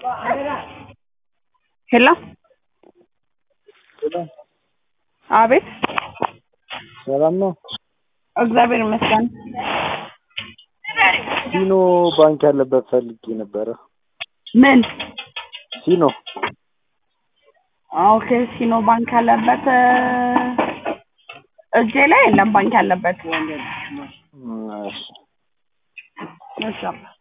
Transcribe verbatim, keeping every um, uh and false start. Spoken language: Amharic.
ሄሎ አቤት ሰላም ነው እግዚአብሔር ይመስገን ሲኖ ባንክ ያለበት ፈልጌ ነበር ምን ሲኖ ኦኬ ሲኖ ባንክ ያለበት እጄ ላይ የለም ባንክ ያለበት እሺ እሺ